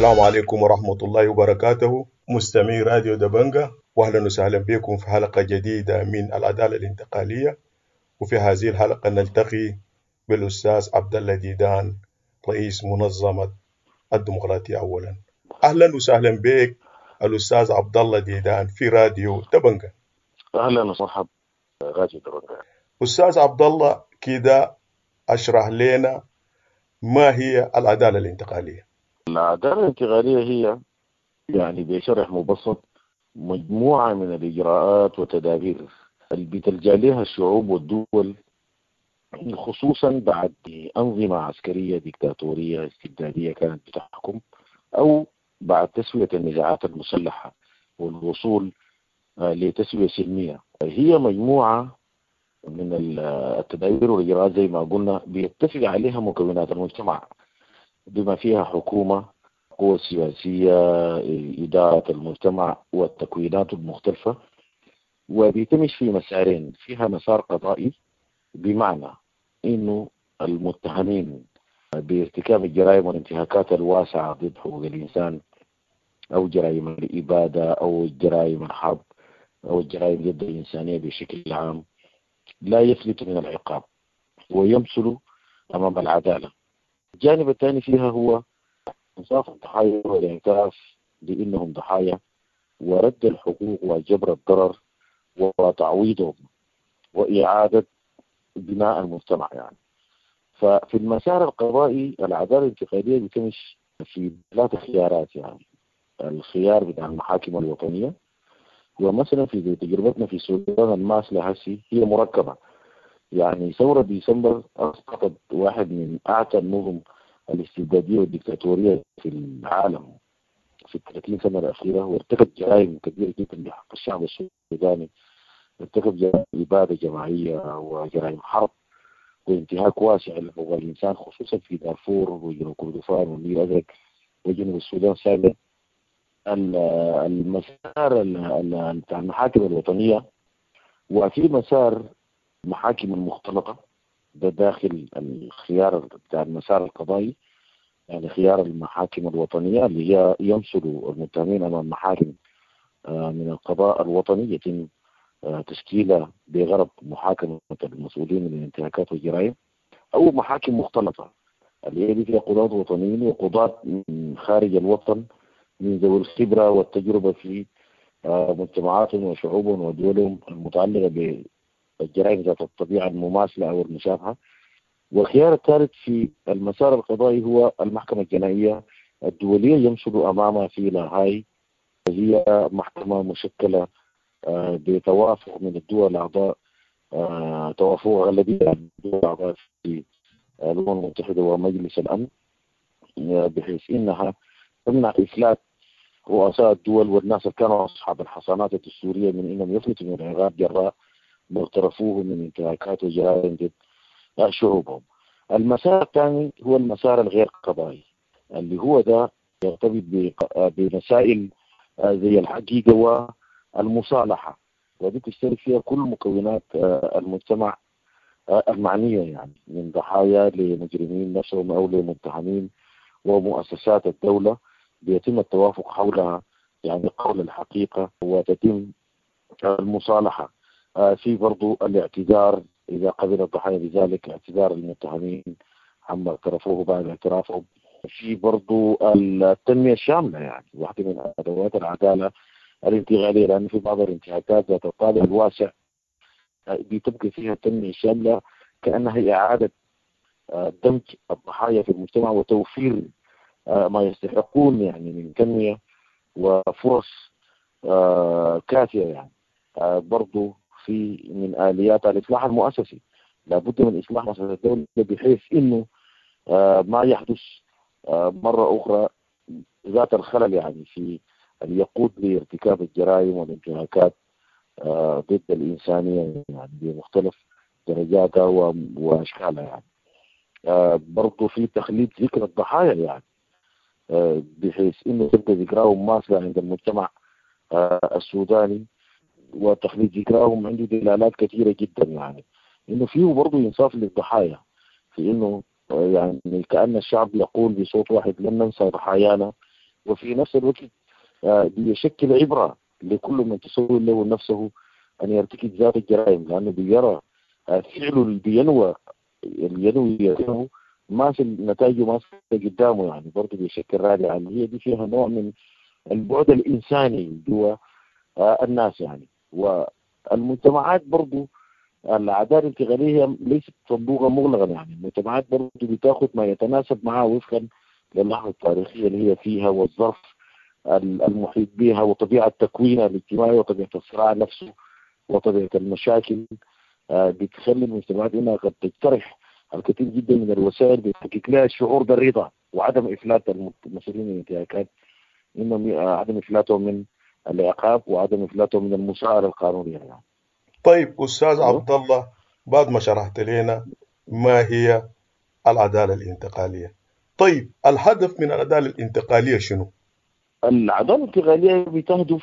السلام عليكم ورحمة الله وبركاته مستمعي راديو دبنجة، وأهلا وسهلا بكم في حلقة جديدة من العدالة الانتقالية. وفي هذه الحلقة نلتقي بالأستاذ عبد الله ديدان، رئيس منظمة الديمقراطية. أولا أهلا وسهلا بك الأستاذ عبد الله ديدان في راديو دبنجة. اهلا ومرحبا غازي درونجا. أستاذ عبد الله، كده أشرح لنا ما هي العدالة الانتقالية؟ العدالة الانتقالية هي بشرح مبسط مجموعة من الإجراءات وتدابير اللي بتلجأ لها الشعوب والدول، خصوصا بعد أنظمة عسكرية ديكتاتورية استبدادية كانت بتحكم، أو بعد تسوية النزاعات المسلحة والوصول لتسوية سلمية. هي مجموعة من التدابير والإجراءات زي ما قلنا بيتفق عليها مكونات المجتمع، بما فيها حكومة، قوى سياسية، إدارة المجتمع والتكوينات المختلفة. وبيتمش في مسارين، فيها مسار قضائي بمعنى إنه المتهمين بارتكاب الجرائم والانتهاكات الواسعة ضد حقوق الإنسان، أو جرائم الإبادة، أو جرائم الحرب، أو الجرائم ضد الإنسانية بشكل عام، لا يفلتوا من العقاب ويمثلوا أمام العدالة. الجانب الثاني فيها هو إنصاف الضحايا والاعتراف بأنهم ضحايا، ورد الحقوق وجبر الضرر وتعويضهم وإعادة بناء المجتمع ففي المسار القضائي العدالة الانتقالية بتمشي في 3 خيارات. الخيار بتاع المحاكم الوطنية، ومثلا في تجربتنا في السودان الماثلة هسي هي مركبة. ثورة ديسمبر أسقطت واحد من أعتى النظم الاستبدادية والديكتاتورية في العالم في 30 سنة الأخيرة، وارتكب جرائم كبيرة جدا بحق الشعب السوداني. ارتكب جرائم إبادة جماعية وجرائم حرب وانتهاك واسع لحقوق الإنسان، خصوصا في دارفور وجنوب كردفان والنيل الأزرق وجنوب السودان سابقا. المسار بتاع المحاكم الوطنية، وفي مسار المحاكم المختلطة، ده داخل الخيار بتاع المسار القضائي. خيار المحاكم الوطنية اللي هي يمثل المتهمين أمام محاكم من القضاء الوطني، يتم تشكيلها بغرض محاكمة المسؤولين من الانتهاكات والجرائم، أو محاكم مختلطة اللي هي فيها قضاة وطنيين وقضاة من خارج الوطن من ذوي الخبرة والتجربة في مجتمعاتهم وشعوبهم ودولهم المتعلقة بالجرائم ذات الطبيعة المماثلة أو المشابهة. والخيار الثالث في المسار القضائي هو المحكمة الجنائية الدولية، يمثل أمامها في لاهاي، هي محكمة مشكلة بتوافق من الدول الأعضاء، توافق غالبية الدول الأعضاء في الأمم المتحدة ومجلس الأمن، بحيث إنها تمنع إفلات رؤساء الدول والناس اللي كانوا أصحاب الحصانات الدستورية من إنهم يفلتوا من العقاب جراء ما اقترفوه من انتهاكات وجرائم ضد شعوبهم. المسار الثاني هو المسار الغير قضائي، اللي هو ده يرتبط بمسائل زي الحقيقة والمصالحة، ودي تشترك فيها كل مكونات المجتمع المعنية، من ضحايا لمجرمين نفسهم أو لمتهمين ومؤسسات الدولة، بيتم التوافق حولها قول الحقيقة وتتم المصالحة. في برضو الاعتذار إذا قبل الضحايا بذلك، اعتذار المتهمين عما اعترفوه بعد اعترافهم. في برضو التنمية الشاملة، واحدة من أدوات العدالة الانتقالية، لأن في بعض الانتهاكات ذات الطابع الواسع بتبقى فيها التنمية الشاملة، كأنها إعادة دمج الضحايا في المجتمع وتوفير ما يستحقون من تنمية وفرص كافية. برضو في من آليات الإصلاح المؤسسي، لابد من إصلاح مؤسسة الدولة بحيث إنه ما يحدث مرة أخرى ذات الخلل في أن يقود لارتكاب الجرائم والانتهاكات ضد الإنسانية بمختلف درجاتها وأشكالها. برضو في تخليد ذكر الضحايا، بحيث إنه تبقى ذكراهم ماثلة عند المجتمع السوداني، وتخليد ذكراهم عنده دلالات كثيرة جدا، إنه فيه برضه إنصاف للضحايا، في إنه كأن الشعب يقول بصوت واحد لن ننسى ضحايانا وفي نفس الوقت بيشكل عبرة لكل من تسول له نفسه أن يرتكب ذات الجرائم، لأنه بيرى فعله اللي ينوي يعمله ما في نتائجه ما في قدامه، يعني برضه بيشكل رادع. يعني هي دي فيها نوع من البعد الإنساني جوا الناس يعني. والمجتمعات برضه العدالة الانتقالية هي ليست صندوقا مغلقا، يعني المجتمعات برضه بتاخذ ما يتناسب معها وفقا للحظة التاريخية اللي هي فيها والظرف المحيط بها وطبيعة تكوينها الاجتماعي وطبيعة الصراع نفسه وطبيعة المشاكل. بتخلي المجتمعات انها قد تقترح الكثير جدا من الوسائل بتحقق لها الشعور بالرضا وعدم افلات المسؤولين من الانتهاكات، انهم عدم افلاتهم من العقاب وعدم افلاتهم من المساءلة القانونية يعني. طيب أستاذ عبد الله، بعد ما شرحت لنا ما هي العدالة الانتقالية، طيب الهدف من العدالة الانتقالية شنو؟ العدالة الانتقالية بتهدف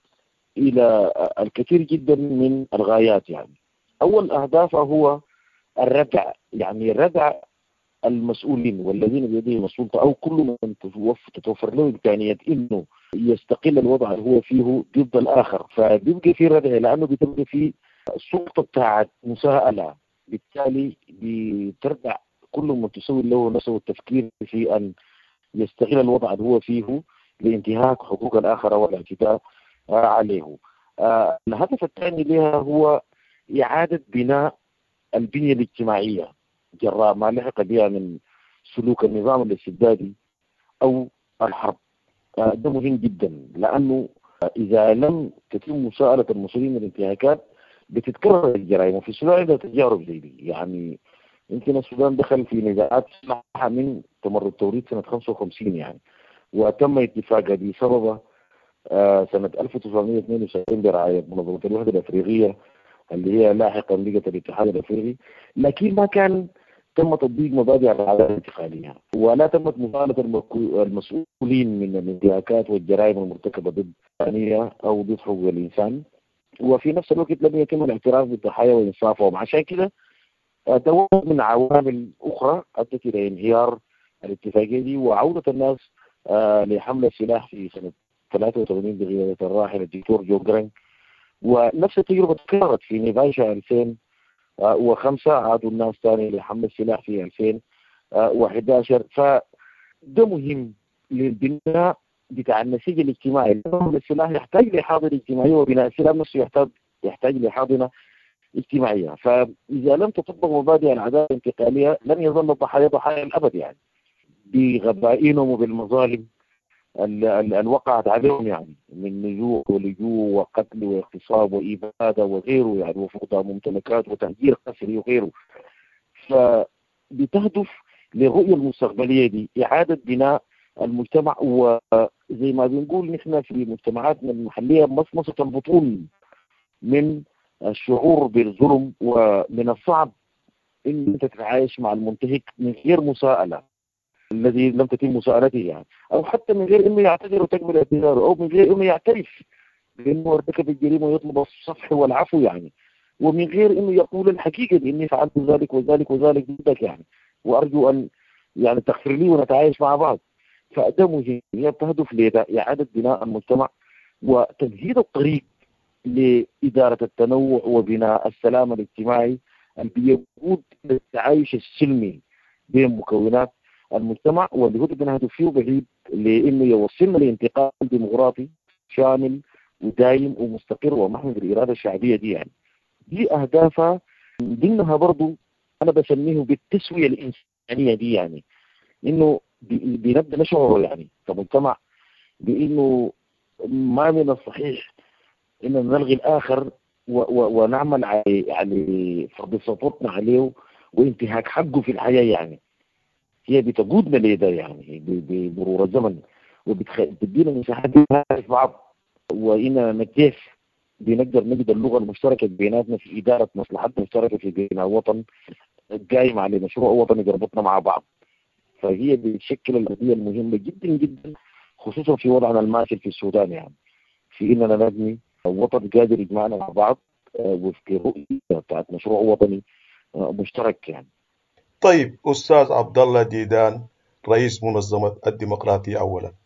إلى الكثير جدا من الغايات. يعني أول أهدافها هو الردع، يعني ردع المسؤولين والذين بيديهم السلطة أو كل من تتوفر له إمكانية إنه يستقل الوضع اللي هو فيه ضد الآخر، فبيبقى في ردع لأنه بتبقى في السلطة بتاعت مساءلة، بالتالي بتردع كل من تسوي له نفسه التفكير في أن يستغل الوضع اللي هو فيه لانتهاك حقوق الآخر والاعتداء عليه. الهدف الثاني لها هو إعادة بناء البنية الاجتماعية جراء ما لحق بها من سلوك النظام الاستبدادي أو الحرب. ده مهم جدا، لأنه إذا لم تتم مساءلة المسؤولين من الانتهاكات بتتكرر الجرائم. وفي السودان عندها تجارب زي دي، يعني يمكن السودان دخل في نزاعات مسلحة من تمرد توريد سنة 55 يعني، وتم اتفاقها بسبب سنة 1972 برعاية منظمة الوحدة الأفريقية اللي هي لاحقا بقت الاتحاد الأفريقي، لكن ما كان تم تطبيق مبادئ العدالة الانتقالية ولا تمت مساءلة المسؤولين من الانتهاكات والجرائم المرتكبة ضد الإنسانية أو ضد حقوق الإنسان، وفي نفس الوقت لم يتم الاعتراف بالضحايا وإنصافهم. عشان كده ده واحد من عوامل أخرى أدت إلى انهيار الاتفاقية دي وعودة الناس لحمل السلاح في سنة 83 بقيادة الراحل الدكتور جو جرانج. ونفس التجربة تكررت في نيفاشا 2005، عادوا الناس ثاني لحمل السلاح في 2011. فده مهم للبناء بتاع النسيج الاجتماعي. السلاح يحتاج لحاضنة اجتماعية وبناء السلاح نفسه يحتاج لحاضنة اجتماعية. فإذا لم تطبق مبادئ العدالة الانتقالية لن يظل الضحايا ضحايا الأبد، يعني بغبائهم وبالمظالم الوقعت عليهم، يعني من نزوح ولجوء وقتل واغتصاب وإبادة وغيره، يعني وفقدان ممتلكات وتهجير قسري وغيره. فبتهدف للرؤية المستقبلية دي إعادة بناء المجتمع، وزي ما بنقول نحن في مجتمعاتنا المحلية مصمصة البطون من الشعور بالظلم، ومن الصعب ان انت تتعايش مع المنتهك من غير مساءلة الذي لم تتم مساءلته، يعني او حتى من غير انه يعتذر وتقبل اعتذاره، او من غير انه يعترف بانه ارتكب الجريمه ويطلب الصفح والعفو، يعني ومن غير انه يقول الحقيقه باني فعلت ذلك وذلك وذلك ضدك، يعني وارجو ان يعني تغفر لي ونتعايش مع بعض. فده مهم، هي تهدف لإعادة بناء المجتمع وتمهيد الطريق لإدارة التنوع وبناء السلام الاجتماعي اللي بيقود للتعايش السلمي بين مكونات المجتمع، واللي هو بنهدف فيه بعيد لانه يوصلنا لانتقال ديمقراطي شامل ودايم ومستقر ومحمي بالاراده الشعبيه دي. يعني دي اهدافها، ضمنها برضو انا بسميه بالتسويه الانسانيه دي، يعني انه بنبدا نشعر يعني كمجتمع بانه ما من الصحيح ان نلغي الاخر ونعمل على فرض سلطتنا عليه وانتهاك حقه في الحياه. يعني هي بتقودنا لده يعني بمرور الزمن، وبتدينا مساحات نعرف بعض، وإننا كيف بنقدر نجد اللغة المشتركة بيناتنا في إدارة مصلحتنا المشتركة في بناء وطن قايم على مشروع وطني يربطنا مع بعض. فهي بتشكل القضية المهمة جدا جدا، خصوصا في وضعنا الماثل في السودان، يعني في إننا نبني وطن قادر يجمعنا مع بعض وفق رؤية بتاعت مشروع وطني مشترك يعني. طيب أستاذ عبد الله ديدان، رئيس منظمة الديمقراطية أولا،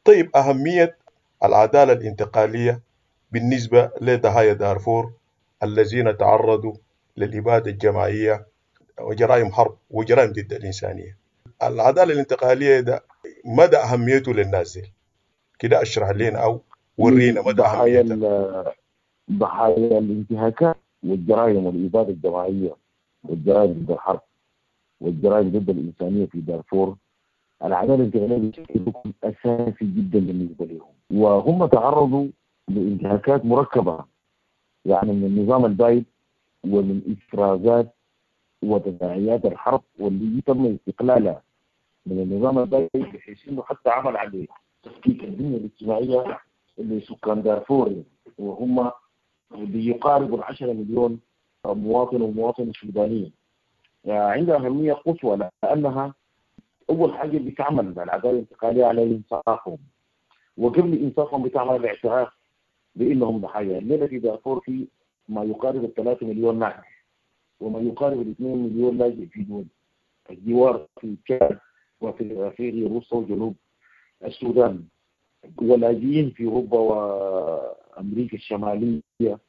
طيب أهمية العدالة الانتقالية بالنسبة لضحايا دارفور الذين تعرضوا للإبادة الجماعية وجرائم حرب وجرائم ضد الإنسانية. العدالة الانتقالية ده مدى أهميته للناس دي كده اشرح لنا أو ورينا مدى ضحايا أهميتها. ضحايا الانتهاكات والجرائم والإبادة الجماعية والجرائم ضد الحرب والجرائم ضد الإنسانية في دارفور، العدالة الانتقالية بشكل ركن أساسي جدا بالنسبة لهم، وهم تعرضوا لانتهاكات مركبة يعني من النظام البائد ومن إفرازات وتداعيات الحرب واللي تم استقلالها من النظام البائد، بحيث انه حتى عمل عليه تفكيك البنيه الاجتماعيه لسكان دارفور، وهم بيقاربوا 10 مليون مواطن ومواطنه سودانيه. يعني عندها اهميه قصوى لانها اول حاجه بتعمل العداله الانتقاليه على انصافهم، وقبل انصافهم بتعمل الاعتراف بانهم ضحايا. الليله في دارفور في ما يقارب 3 مليون ناجح وما يقارب 2 مليون لاجئ في دول الجوار في تشاد وفي روسيا وجنوب السودان، ولاجئين في اوروبا وامريكا الشماليه،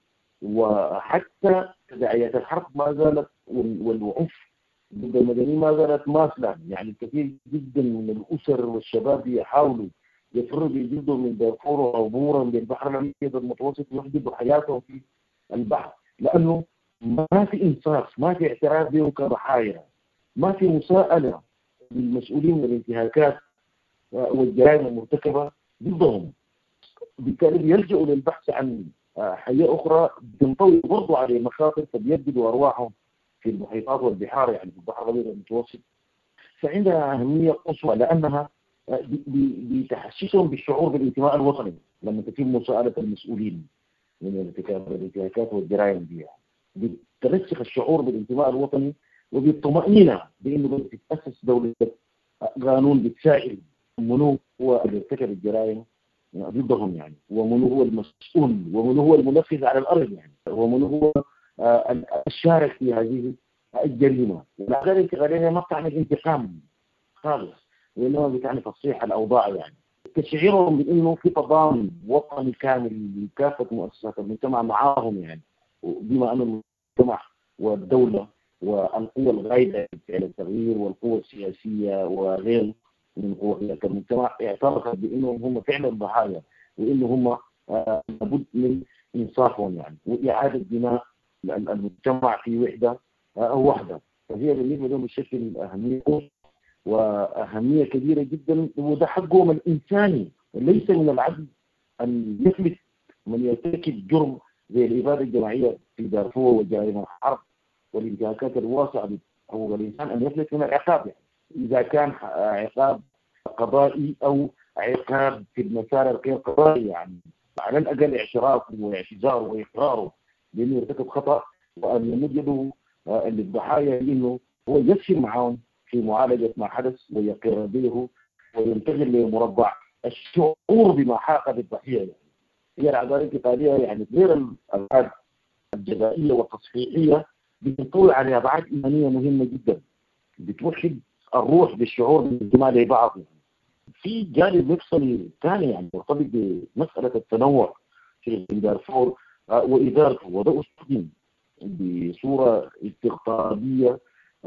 وحتى تداعيات الحرب ما زالت والعنف ضد المدنيين ما زالت ماثله. يعني كثير جدا من الاسر والشباب يحاولوا يفروا بجلدهم من دارفور عبورا للبحر الابيض المتوسط ويحددوا حياتهم في البحر، لانه ما في انصاف، ما في اعتراف بهم كضحايا، ما في مساءله للمسؤولين من الانتهاكات والجرائم المرتكبه ضدهم. بالتالي بيلجأوا للبحث عن حياه اخرى تنطوي برضو على مخاطر فبيبدوا ارواحهم في المحيطات والبحار، يعني في البحر الابيض المتوسط. فعندها اهميه قصوى لانها بتحسسهم بالشعور بالانتماء الوطني لما تتم مساءله المسؤولين من ارتكاب الانتهاكات والجرائم دي. بترسخ الشعور بالانتماء الوطني وبالطمأنينة بأنه بتتأسس دولة قانون بتسائل منو هو اللي ارتكب الجرائم ضدهم، يعني ومنو هو المسؤول ومنو هو المنفذ على الأرض، يعني ومنو هو الشارك في هذه الجريمة. العدالة الانتقالية ما بتعني الانتقام خالص، وإنما بتعني تصحيح الأوضاع، يعني تشعيرهم بأنه في تضامن وطني كامل لكافة مؤسسات المجتمع معاهم، يعني بما أن المجتمع والدولة والقوى الغايدة على التغيير والقوى السياسية وغير من قوى المجتمع اعترفت بأنهم هم فعلا ضحايا، وأنهم لابد من إنصافهم يعني وإعادة بناء المجتمع في وحدة أو وحدة. فهي بالنسبة لهم بشكل أهمية وأهمية كبيرة جدا، وده حقهم الإنساني. ليس من العدل أن يفلت من يرتكب جرم زي الإبادة الجماعية في دارفور وجرائم الحرب والانتهاكات الواسعة بحقوق الإنسان أن يفلت من العقاب، يعني إذا كان عقاب قضائي أو عقاب في المسار الغير قضائي، يعني على الأقل اعترافه واعتذاره وإقراره بأنه يرتكب خطأ، وأن يمد يده للضحايا لأنه هو يسير معهم في معالجة ما حدث ويقر به وينتقل لمربع الشعور بما حاق بالضحية. يعني هي العدالة الانتقالية يعني غير الأبعاد الجزائية والتصحيحية بتطول على أبعاد إيمانية مهمة جدا بتوحد الروح بالشعور بالانتماء لبعض. في جانب مفصلي ثاني يعني مرتبط بمسألة التنوع في دارفور وإدارته، وده استخدم بصورة استقطابية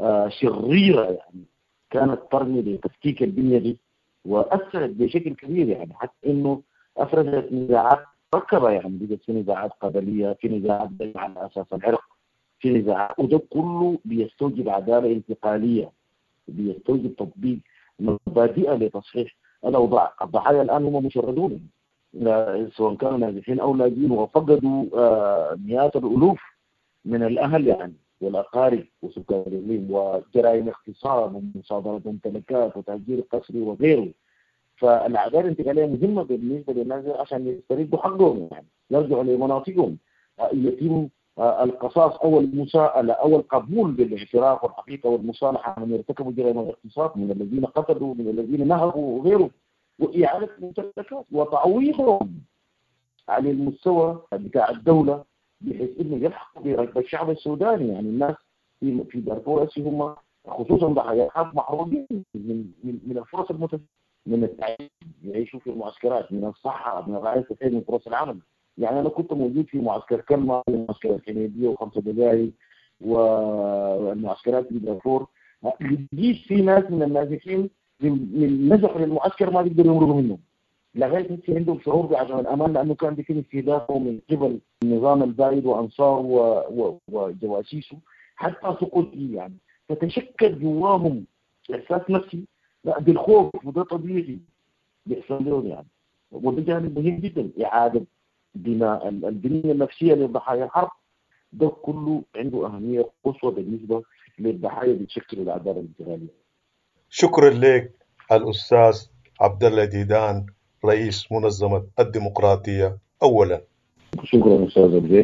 شريرة، يعني كانت ترمي لتفكيك البنية دي وأثرت بشكل كبير، يعني حتى إنه أفرزت نزاعات مركبة، يعني بقت في نزاعات قبلية، في نزاعات على أساس العرق، في نزاعات، وده كله بيستوجب عدالة انتقالية، بيستوجب تطبيق مبادئ لتصحيح الأوضاع. الضحايا الآن هم مشردون سواء كانوا نازحين أو لاجئين، وفقدوا مئات الألوف من الأهل يعني والأقارب وسكان الإقليم، وجرائم اغتصاب ومصادرة ممتلكات وتهجير قسري وغيره. فالعدالة الانتقالية مهمة بالنسبة للناس عشان يستردوا حقهم، يعني يرجعوا لمناطقهم، يتم القصاص أو المساءلة أو القبول بالاعتراف والحقيقة والمصالحة من ارتكبوا جرائم الاغتصاب، من الذين قتلوا، من الذين نهبوا وغيره، وإعادة الممتلكات وتعويضهم على المستوى بتاع الدولة بحيث انه يلحقوا بركب الشعب السوداني. يعني الناس في دارفور هم خصوصا ضحايا الحرب محرومين من الفرص المتساوية من التعليم، يعيشوا في المعسكرات، من الصحة، من الرعاية الصحية، من فرص العمل. يعني أنا كنت موجود في معسكر كلمة ومعسكر الحميدية وخمسة دقائق والمعسكرات في دارفور. لقيت في ناس من النازحين من نزحوا للمعسكر ما بيقدروا يمرقوا منه، لغايه هسه عندهم شعور بعدم الامان، لانه كان بيتم استهدافه من قبل النظام البائد وانصاره وجواسيسه حتى سقوط يعني. فتشكل جواهم احساس نفسي لا بالخوف، وده طبيعي بيحصل لهم يعني. وده جانب مهم جدا، اعاده بناء البنيه النفسيه لضحايا الحرب. ده كله عنده اهميه قصوى بالنسبه للضحايا اللي بتشكل العداله الانتقاليه. شكرا لك الأستاذ عبد الله ديدان، رئيس منظمة الديمقراطية أولا. شكرا استاذ عبد.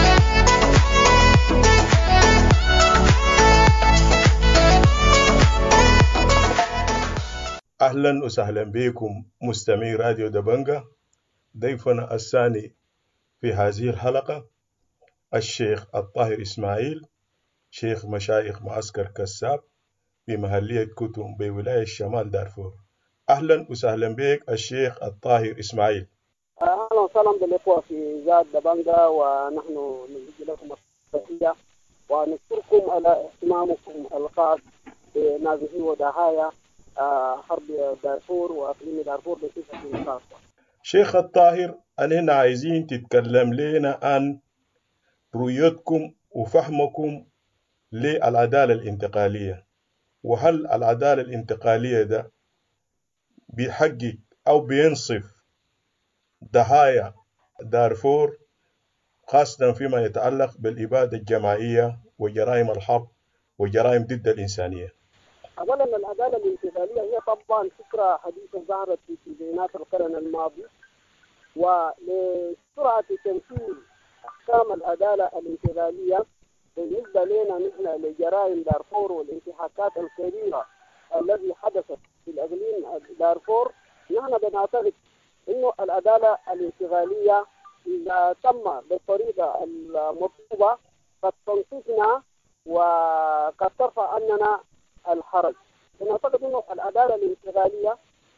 أهلا وسهلا بكم مستمعي راديو دبنجة. ضيفنا الثاني في هذه الحلقة الشيخ الطاهر إسماعيل، شيخ مشايخ معسكر كساب في محلية كتم بولاية شمال دارفور. أهلا وسهلا بك الشيخ الطاهر إسماعيل. أهلا وسهلا بالإخوة في زاد دبنجة، ونحن نوجه لكم التحية ونشكركم على اهتمامكم الخاص بنازحي وضحايا حرب دارفور وإقليم دارفور بصفة خاصة. شيخ الطاهر، أنا عايزين تتكلم لنا عن رؤيتكم وفهمكم للعدالة الانتقالية، وهل العدالة الانتقالية ده بيحقق أو بينصف ضحايا دارفور، خاصة فيما يتعلق بالإبادة الجماعية وجرائم الحرب وجرائم ضد الإنسانية؟ أولا العدالة الانتقالية هي طبعا فكرة حديثة ظهرت في تسعينات القرن الماضي، ولسرعة تنفيذ أحكام العدالة الانتقالية بالنسبة لنا نحن لجرائم دارفور والانتهاكات الكبيرة التي حدثت في الإقليم دارفور، نحن بنعتقد إنه العدالة الانتقالية إذا تم بالطريقة المطلوبة قد تنصفنا وقد ترفع عننا الحرج. بنعتقد إنه العدالة الانتقالية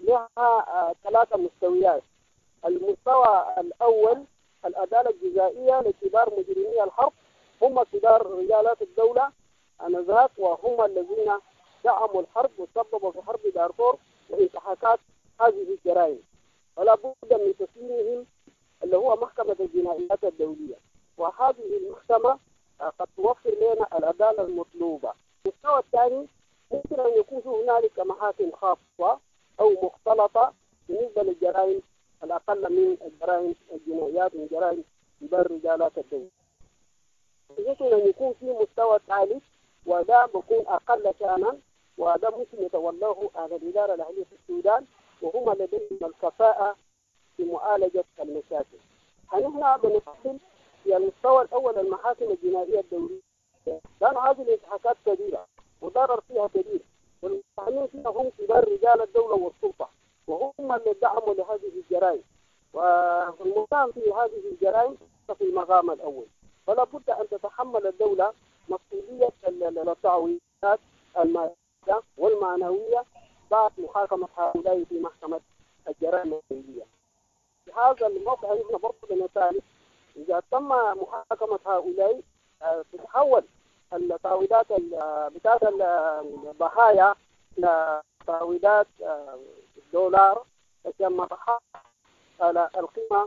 لها ثلاثة مستويات. المستوى الأول العدالة الجزائية لكبار مجرمي الحرب، هم كبار رجالات الدولة آنذاك، وهم الذين دعموا الحرب وسببوا في حرب دارفور وانتهاكات هذه الجرائم، ولا بد من تسليمهم اللي هو محكمة الجنائيات الدولية، وهذه المحكمة قد توفر لنا العدالة المطلوبة. المستوى الثاني ممكن أن يكون هنالك محاكم خاصة أو مختلطة بالنسبة للجرائم الأقل من الجرائم الجنائيات من جرائم كبار رجالات الدولة. يمكن أن يكون في مستوى ثالث، وده بيكون أقل شأنا، وده ممكن يتولاه أهل الإدارة الأهلية في السودان، وهم لديهم الكفاءة في معالجة المشاكل. نحن بنفصل في المستوى الأول المحاكم الجنائية الدولية، لأن هذه الانتهاكات كبيرة وضرر فيها كبير، والمتهمين فيها هم كبار رجال الدولة والسلطة، وهم اللي دعموا لهذه الجرائم، والمتهم في هذه الجرائم في المقام الأول. فلا بد أن تتحمل الدولة مسؤولية التعويضات المالية والمعنوية بعد محاكمة هؤلاء في محكمة الجرائم الدولية. في هذا الموقع نحن برضه بنتائج إذا تم محاكمة هؤلاء تتحول التعويضات بتاعت الضحايا إلى تعويضات دولار، كما تحقق على القيمة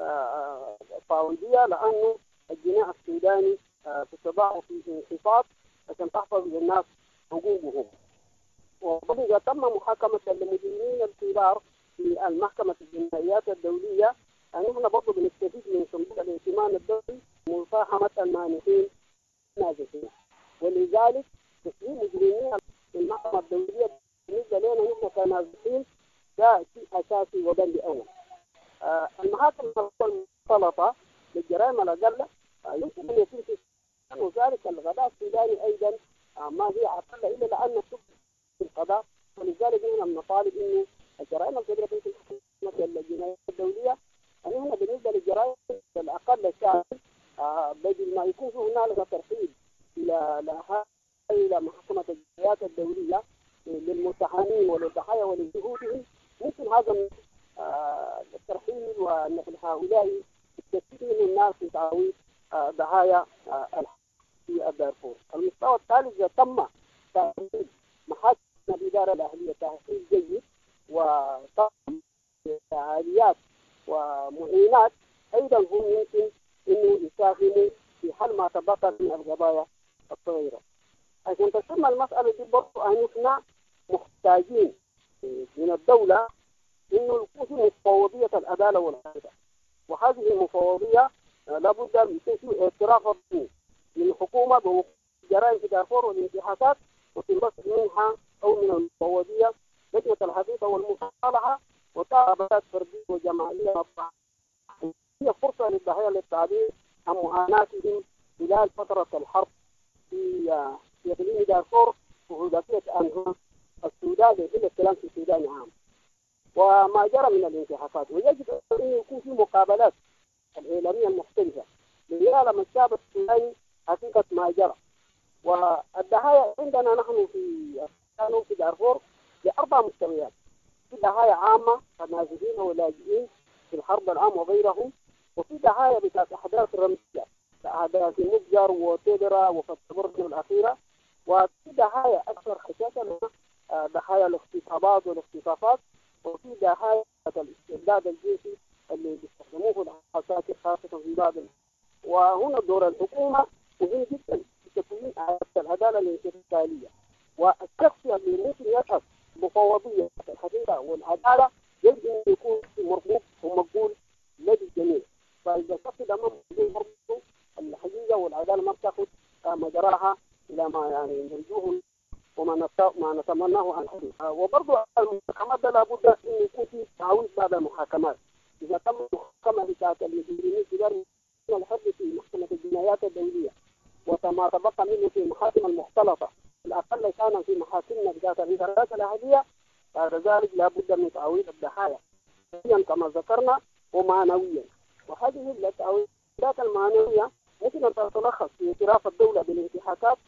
التعويضية، لأنه الجنيه السوداني تتضاعف في انخفاض عشان تحفظ للناس حقوقهم. وإذا تم محاكمة المجرمين الكبار في المحكمة الجنائيات الدولية، نحن برضه بنستفيد من صندوق الائتمان الدولي مفاهمة المانحين النازحين، ولذلك تسليم مجرمين المحكمة الدولية بالنسبة لنا نحن كنازحين ده شيء أساسي وبند أول. المحاكم المختلطة للجرائم الأقل يمكن أن يكون في وذلك الغداء السوداني أيضا ما هي أقل إلا لأن في القضاء، ولذلك نحن بنطالب إنه الجرائم الكبيرة في محكمة الجنائية الدولية، نحن بالنسبة للجرائم الأقل الشامل بدل ما يكون هنالك ترحيب إلى محكمة الجنائيات الدولية للمتهمين وللضحايا ولجهودهم، ممكن هذا الترحيل ونقل هؤلاء الكثير من الناس في تعويض ضحايا في الدارفور. المستوى الثالث تم تأهيل محاكم الإدارة الأهلية تأهيل جيد وطبعا فعاليات ومعينات أيضا هم يمكن أنه يساهموا في حل ما تبقى من القضايا الصغيرة. عشان تتم المسألة دي برضو أننا محتاجين من الدولة أنه يكون في مفوضية العدالة والعدالة، وهذه المفوضية لابد من يكون اعتراف رسمي من الحكومة بوقوع جرائم في دارفور والانتهاكات، وتنبث منها أو من المفوضية لجنة الحقيقة والمصالحة وتعبئات فردية وجماعية. هي فرصة للضحايا للتعبير عن معاناتهم خلال فترة الحرب في إقليم دارفور وحداثية أنهار السودان لحل السلام في السودان عام وما جرى من الانتهاكات. ويجب أن يكون في مقابلات الإعلامية المختلفة ليعلم الشعب السوداني حقيقة ما جرى. والضحايا عندنا نحن في دارفور بأربع مستويات. في ضحايا عامة كنازحين ولاجئين في الحرب العام وغيرهم، وفي ضحايا بتاعت أحداث رمزية كأحداث المتجر وتيدرا وفتبرن الأخيرة، وفي ضحايا أكثر خشاشة ضحايا الاغتصابات والاختطافات، وفي ضحايا الاستبداد الجنسي اللي بيستخدموه في العساكر خاصة في بعض. وهنا دور الحكومة مهم جدا في تكوين العدالة الانتقالية، والشخص اللي ممكن يشهد مفوضية الحقيقة والعدالة يجب أن يكون مربوط ومقبول لدى الجميع. فإذا الشخص ده مربوط الحقيقة والعدالة ما بتاخذ مجراها إلى ما يعني نرجوه وما نتمناه عن حدود. وبرضه المحاكمات لابد أن يكون في تعويض بعد المحاكمات. إذا تم المحاكمة بتاعت المجرمين كبار من الحد في محكمة الجنايات الدولية وما تبقى منه في المحاكم المختلطة الأقل كان في محاكمنا بتاعت الإدارات الأهلية، بعد ذلك لابد من تعويض الضحايا كما ذكرنا ومعنويا. وهذه التعويضات المعنوية ممكن أن تتلخص في اعتراف الدولة بالانتهاكات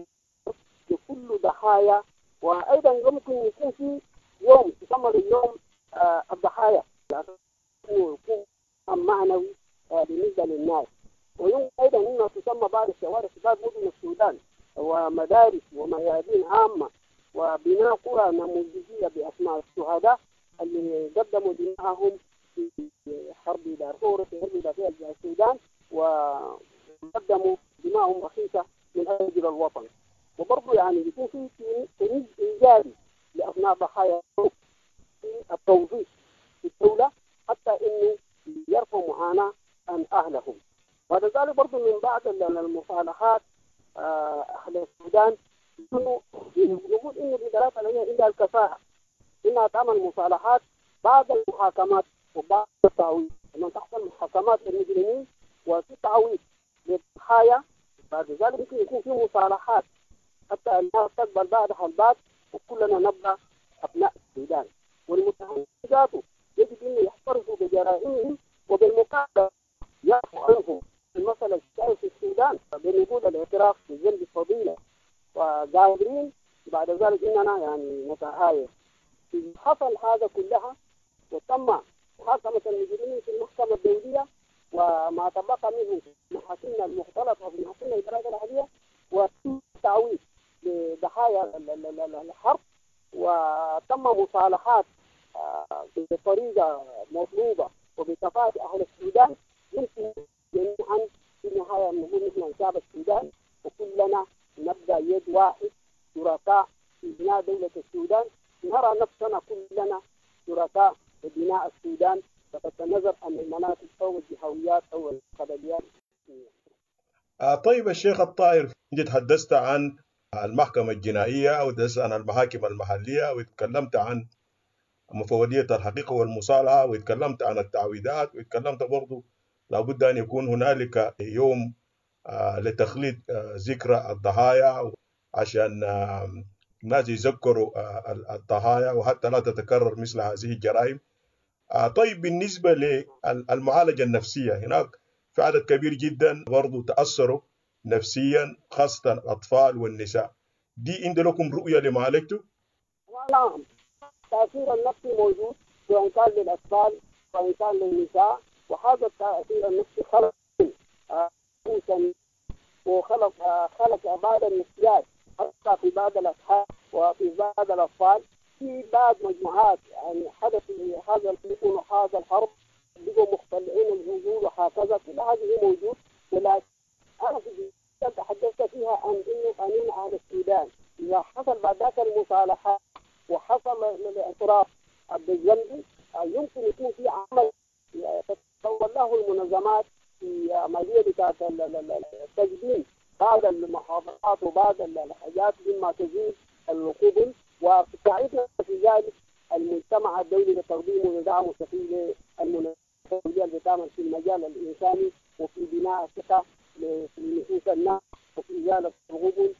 لكل ضحايا، وأيضا يمكن يكون في يوم يسمى اليوم الضحايا يكون معنوي بالنسبة للناس. ويمكن أيضا أنها تسمى بعض الشوارع في بعض مدن السودان ومدارس وميادين عامة وبناء قرى نموذجية بأسماء الشهداء اللي قدموا دماءهم في حرب دارفور في حرب داخل السودان وقدموا دماءهم رخيصة من أجل الوطن. وبرضه يعني يكون في تمييز إيجابي لأبناء ضحايا في التوظيف في الدولة حتى إنه يرفعوا معاناة عن أهلهم. وهذا ذلك برضه من بعض المصالحات أهل السودان يقول إن الإدارات الأهلية عندها الكفاءة إنها تعمل مصالحات بعد المحاكمات وبعد التعويض. لما تحصل محاكمات للمجرمين وفي تعويض للضحايا بعد ذلك ممكن يكون في مصالحات حتى الناس تقبل بعدها البعض وكلنا نبقى أبناء السودان. والمتهمين ذاته يجب أن يحترفوا بجرائمهم وبالمقابل يعفو عنهم. المسألة الشائعة في السودان بنقول الاعتراف بالذنب الفضيلة وقادرين بعد ذلك إننا يعني نتعايش. حصل هذا كلها وتم محاكمة المجرمين في المحكمة الدولية وما تبقى منه محاكمنا المختلطة في محاكمنا الإدارات الأهلية وتم تعويض لضحايا الحرب وتم مصالحات بطريقة مطلوبة وبكفاءة أهل السودان. يمكن جميعا في النهاية نقول نحن شعب السودان وكلنا نبدأ يد واحد شركاء في بناء دولة السودان، نرى نفسنا كلنا شركاء في بناء السودان بغض النظر عن المناطق أو الجهويات أو القبليات. طيب الشيخ الطاهر، انت تحدثت عن المحكمة الجنائية وتحدثت عن المحاكم المحلية وتكلمت عن مفوضية الحقيقة والمصالحة وتكلمت عن التعويضات وتكلمت برضو لابد أن يكون هنالك يوم لتخليد ذكرى الضحايا عشان الناس يذكروا الضحايا وحتى لا تتكرر مثل هذه الجرائم. طيب بالنسبة للمعالجة النفسية، هناك في عدد كبير جدا برضو تأثروا نفسيا خاصة الأطفال والنساء، دي عند لكم رؤية لمعالجته؟ نعم، التأثير النفسي موجود سواء كان للأطفال سواء كان للنساء. وهذا التأثير النفسي خلق وخلق بعض النسيان حتى في بعض الأصحاب وفي بعض الأطفال. في بعض مجموعات يعني حدث هذا الفتن وهذا الحرب بقوا مختلعين الوجود وهكذا، كل هذه موجود. ولكن أنا في تحدثت فيها عن إنه قانون على السودان إذا حصل بعد ذاك المصالحات وحصل الاعتراف بالذنب يمكن يكون في عمل تتطور له المنظمات في عملية بتاعت التجديد بعض المحافظات وبعض الحاجات مما تزيد القبل، وتساعدنا في ذلك المجتمع الدولي لتقديم ودعم مستقيم للمنظمات اللي بتعمل في المجال الإنساني وفي بناء الثقة في نفوس الناس وفي إزالة الغبن.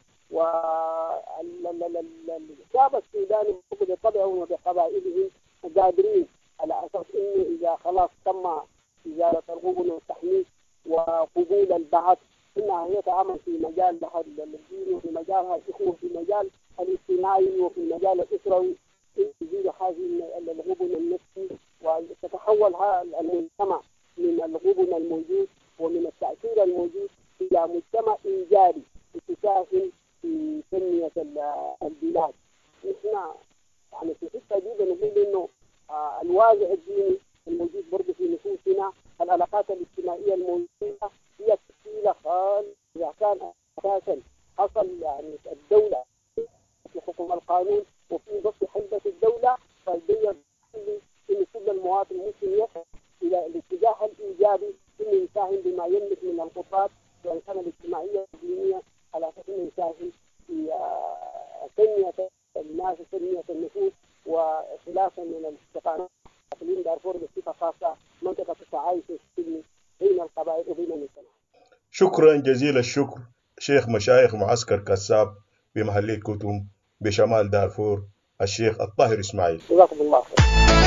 والشعب السوداني بطبعهم وبقبائلهم قادرين على أساس إنه إذا خلاص تم إزالة الغبن والتحميس وقبول البعث إنها هي تعمل في مجال الدين وفي مجال الإخوة وفي المجال الاجتماعي وفي المجال الأسروي تزيل هذه الغبن النفسي وتتحول المجتمع من الغبن الموجود ومن التأثير الموجود إلى مجتمع إيجابي يساهم في تنمية البلاد. نحن يعني في الحتة دي بنقول إنه الوازع الديني الموجود برضه في نفوسنا، العلاقات الاجتماعية الموجودة هي تشكيلة خالص. إذا كان أساسا حصل يعني الدولة في حكم القانون وفي ضبط حلبة الدولة فالدولة إن كل المواطن ممكن يسعى إلى الاتجاه الإيجابي إنه يساهم بما يملك من القدرات سواء كان الاجتماعية والدينية على أساس إنه يساهم في تنمية الناس وتنمية النفوس وخلافا من الاستقامة. إقليم دارفور بصفة خاصة منطقة التعايش السلمي بين القبائل وبين المجتمع. شكرا جزيل الشكر شيخ مشايخ معسكر كساب بمحلية كتم بشمال دارفور الشيخ الطاهر إسماعيل. جزاكم الله خير.